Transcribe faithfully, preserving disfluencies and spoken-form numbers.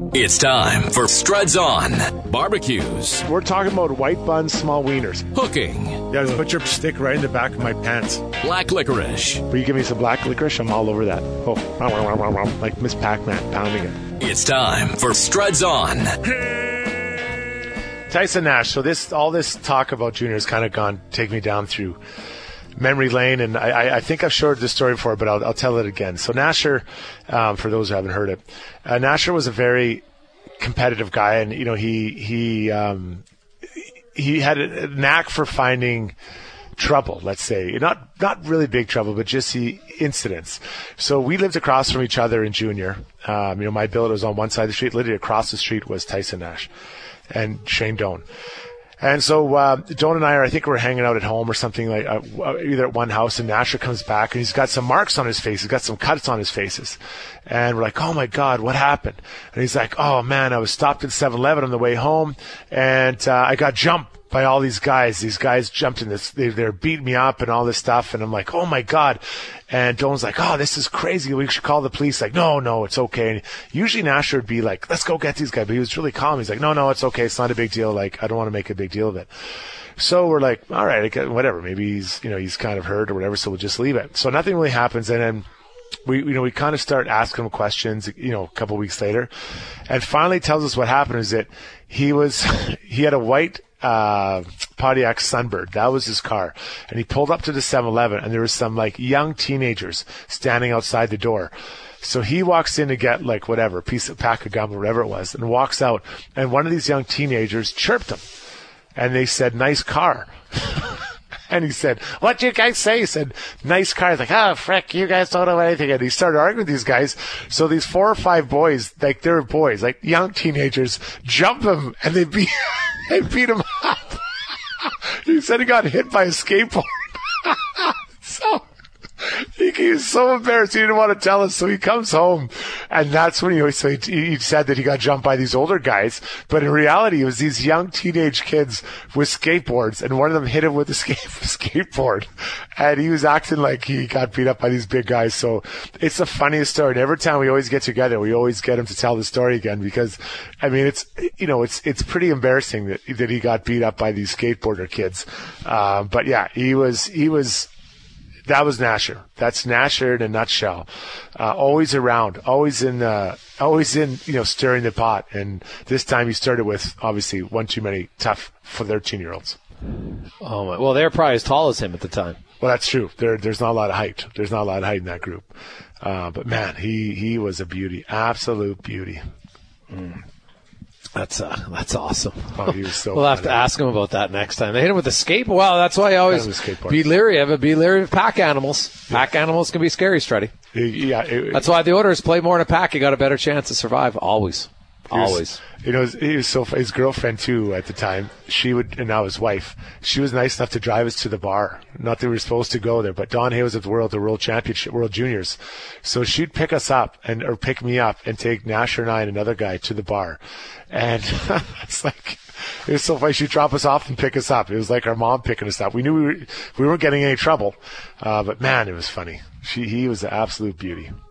It's time for Struds On. Barbecues. We're talking about white buns, small wieners. Cooking. Yeah, just put your stick right in the back of my pants. Black licorice. Will you give me some black licorice? I'm all over that. Oh, like Miss Pac-Man pounding it. It's time for Struds On. Tyson Nash. So this, all this talk about Junior has kind of gone, take me down through memory lane, and I, I think I've shared this story before, but I'll, I'll tell it again. So Nasher, um, for those who haven't heard it, uh, Nasher was a very competitive guy, and you know he he um, he had a knack for finding trouble. Let's say not not really big trouble, but just the incidents. So we lived across from each other in Junior. Um, you know, my billet was on one side of the street. Literally across the street was Tyson Nash and Shane Doan. And so uh, Doan and I are, I think we're hanging out at home or something, like uh, either at one house, and Nasher comes back and he's got some marks on his face. He's got some cuts on his faces. And we're like, oh my God, what happened? And he's like, oh man, I was stopped at seven eleven on the way home, and uh, I got jumped by all these guys. These guys jumped in this, they, they're beating me up and all this stuff. And I'm like, oh my God. And Doan's like, oh, this is crazy. We should call the police. Like, no, no, it's okay. And usually Nasher would be like, let's go get these guys. But he was really calm. He's like, no, no, it's okay. It's not a big deal. Like, I don't want to make a big deal of it. So we're like, all right, whatever. Maybe he's, you know, he's kind of hurt or whatever. So we'll just leave it. So nothing really happens. And then we, you know, we kind of start asking him questions, you know, a couple of weeks later, and finally tells us what happened is that he was, he had a white, uh, Pontiac Sunbird. That was his car. And he pulled up to the seven eleven, and there was some like young teenagers standing outside the door. So he walks in to get like whatever, piece of pack of gum or whatever it was, and walks out, and one of these young teenagers chirped him. And they said, nice car. And he said, what you guys say? He said, nice car. He's like, oh, frick, you guys don't know anything. And he started arguing with these guys. So these four or five boys, like they're boys, like young teenagers, jump him and they beat, they beat him up. He said he got hit by a skateboard. So he, he was so embarrassed. He didn't want to tell us. So he comes home, and that's when he, so he, he said that he got jumped by these older guys. But in reality, it was these young teenage kids with skateboards, and one of them hit him with a skate, skateboard. And he was acting like he got beat up by these big guys. So it's the funniest story. And every time we always get together, we always get him to tell the story again, because, I mean, it's, you know, it's, it's pretty embarrassing that, that he got beat up by these skateboarder kids. Uh, but yeah, he was, he was, That was Nasher. That's Nasher in a nutshell. Uh, always around, always in, uh, always in, you know, stirring the pot. And this time he started with, obviously, one too many tough for thirteen-year-olds. Oh, my. Well, they're probably as tall as him at the time. Well, that's true. There, there's not a lot of height. There's not a lot of height in that group. Uh, but man, he, he was a beauty, absolute beauty. Mm. That's uh, that's awesome. Oh, he was so we'll have to ask him about that next time. They hit him with a skateboard. Wow, that's why I always be leery of it. Be leery of pack animals. Pack yeah. animals can be scary, Struddy. Yeah, it, that's why the Oilers play more in a pack. You got a better chance to survive. Always, always. Was, you know, he was so his girlfriend too at the time. She would, and now his wife. She was nice enough to drive us to the bar. Not that we were supposed to go there, but Don Hay was at the World, the World Championship, World Juniors. So she'd pick us up and or pick me up and take Nasher and I and another guy to the bar. And it's like, it was so funny. She'd drop us off and pick us up. It was like our mom picking us up. We knew we, were, we weren't getting any trouble. Uh, but man, it was funny. She, he was an absolute beauty.